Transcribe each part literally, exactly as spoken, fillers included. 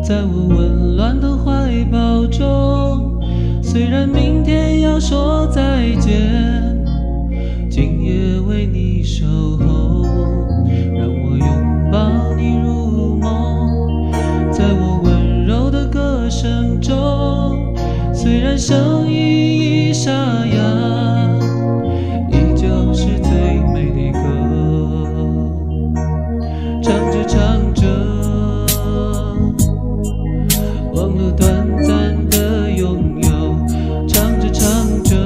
在我温暖的怀抱中，虽然明天要说再见，今夜为你守候，让我拥抱你入梦。在我温柔的歌声中，虽然声音已沙哑，依旧是最美的歌。唱着唱着，忘了短暂的拥有，唱着唱着，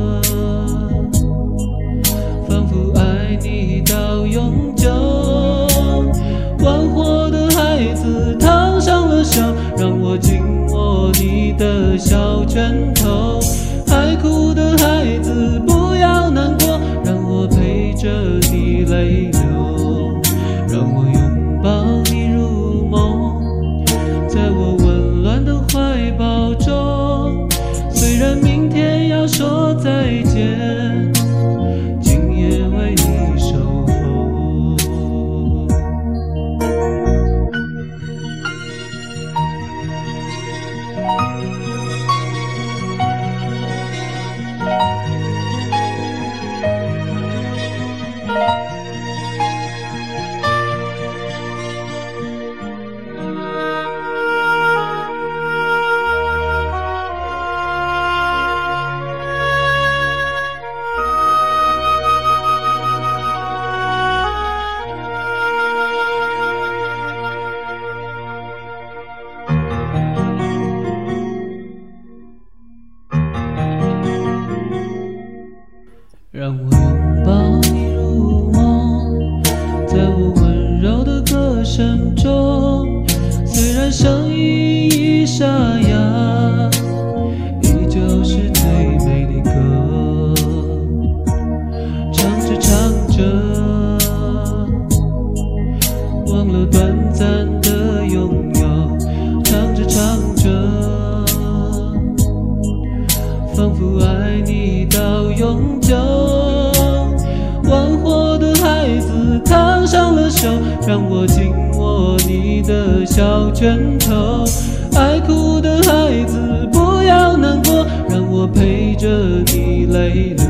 仿佛爱你到永久。玩火的孩子烫伤了手，让我紧握你的小拳头。爱哭的孩子不要难过，让我陪着你泪流，让我拥抱你入梦。在我温暖的怀抱中，虽然明天要说再见，今夜为你守候。让我拥抱你入梦，在我温柔的歌声中，虽然声音已沙哑，依旧是最美的歌。唱着唱着，忘了短暂的拥有，唱着唱着，仿佛爱你到永久。玩火的孩子烫伤了手，让我紧握你的小拳头。爱哭的孩子不要难过，让我陪着你泪流，